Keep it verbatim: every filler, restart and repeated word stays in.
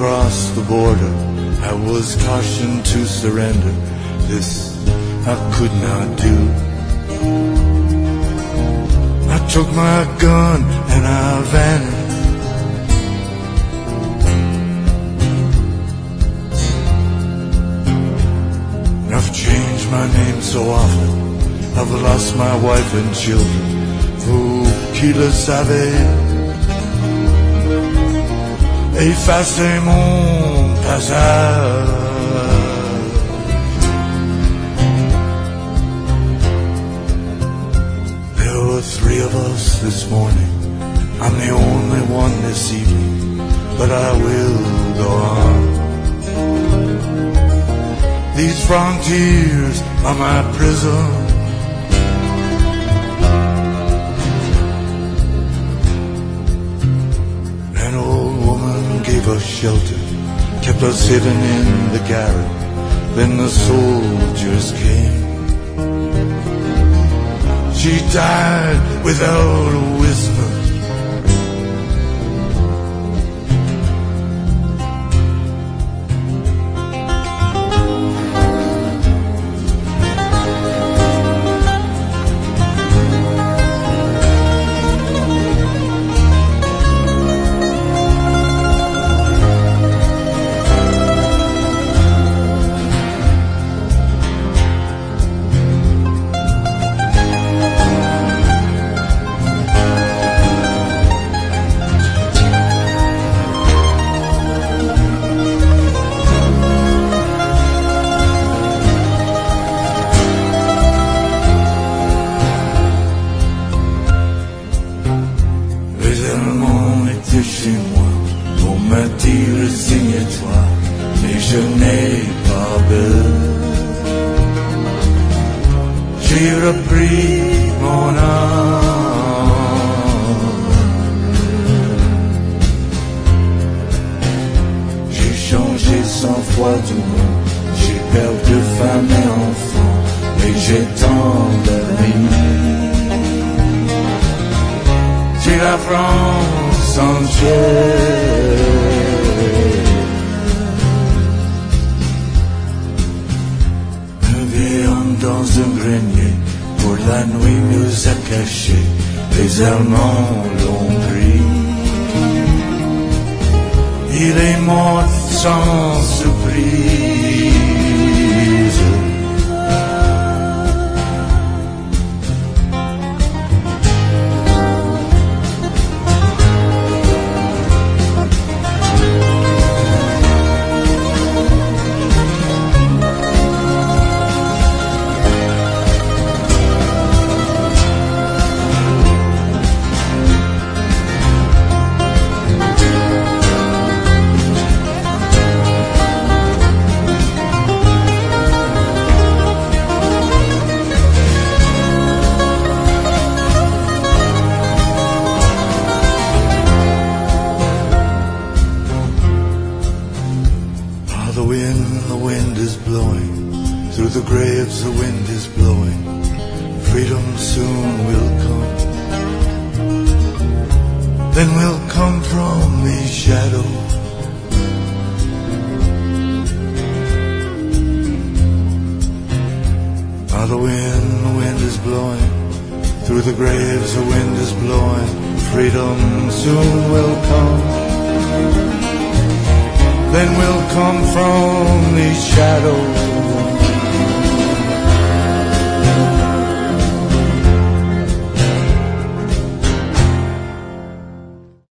across the border, I was cautioned to surrender. This I could not do. I took my gun and I vanished. I've changed my name so often, I've lost my wife and children. Vous qui le savez, effacez mon passage. There were three of us this morning. I'm the only one this evening, but I will go on. These frontiers are my prison. An old woman gave us shelter, kept us hidden in the garret. Then the soldiers came. She died without a whisper. Then we'll come from these shadows.